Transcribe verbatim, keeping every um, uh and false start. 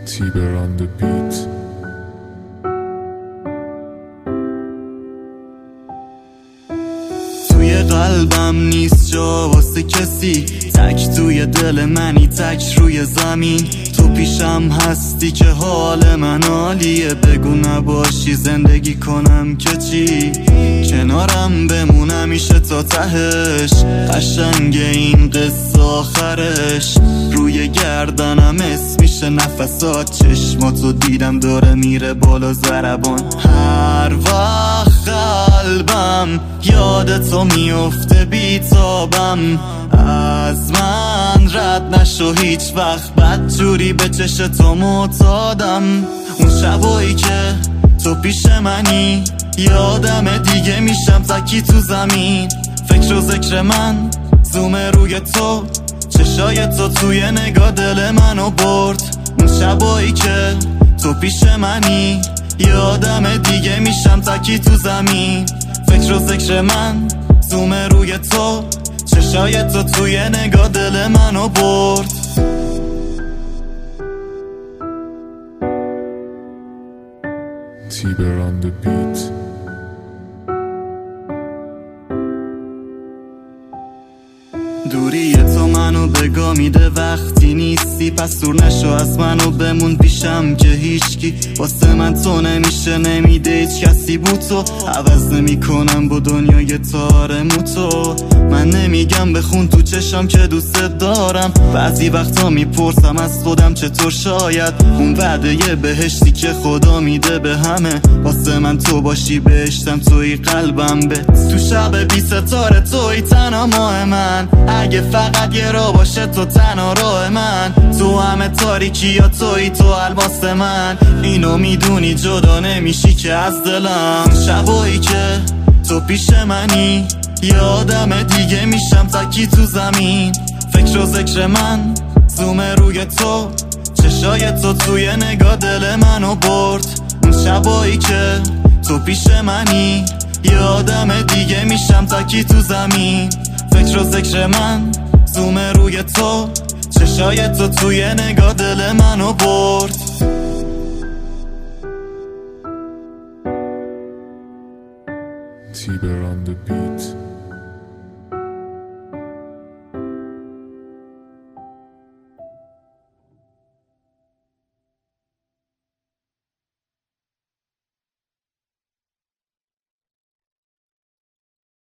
Tiber on the beat. توی قلبم نیست جا واسه کسی، تک توی دل منی، تک روی زمین. تو پیشم هستی که حال من عالیه، بگو نباشی زندگی کنم که چی؟ کنارم بمون همیشه تا تهش، قشنگ این قصه آخرش. روی گردنم اسم میشه نفسات، چشماتو دیدم داره میره بالا ضربان. هر وقت قلبم یاد تو میفته بیتابم، از من رد نشو هیچ وقت، بدجوری به چش تو معتادم. اون شبایی که تو پیش منی یادم دیگه میشم تکی تو زمین. فکر و ذکر من زوم روی تو، چشای تو توی نگاه دل منو برد. اون شبایی که تو پیش منی یادم دیگه میشم تکی تو زمین. فکر و ذکر من زوم روی تو، چشای تو توی نگاه دل منو برد. Tiber on the beat. دوری تو منو بگا میده وقتی نیستی، پس دور نشو از منو بمون پیشم که هیچکی واسه من تو نمیشه، نمیده هیچ کسی بود. تو عوض نمی کنم با دنیای تارمو تو، من نمیگم بخون تو چشم که دوست دارم. بعضی وقتا میپرسم از خودم چطور شاید اون وعده یه بهشتی که خدا میده به همه، واسه من تو باشی بهشتم توی قلبم به. تو شب بی ستاره توی تنها ماه من، اگه فقط یه را باشه تو تنها راه من. تو همه تاریکی یا توی تو الماس من، اینو میدونی جدا نمیشی که از دلم. شبایی که تو پیش منی یادم دیگه میشم تکی تو زمین. فکر و ذکر من زوم روی تو، چشای تو توی نگاه دل منو برد. اون شبایی که تو پیش منی یادم دیگه میشم تکی تو زمین. فکر و ذکر من زوم روی تو، چشای تو توی نگاه دل منو برد. Tiber on the beat.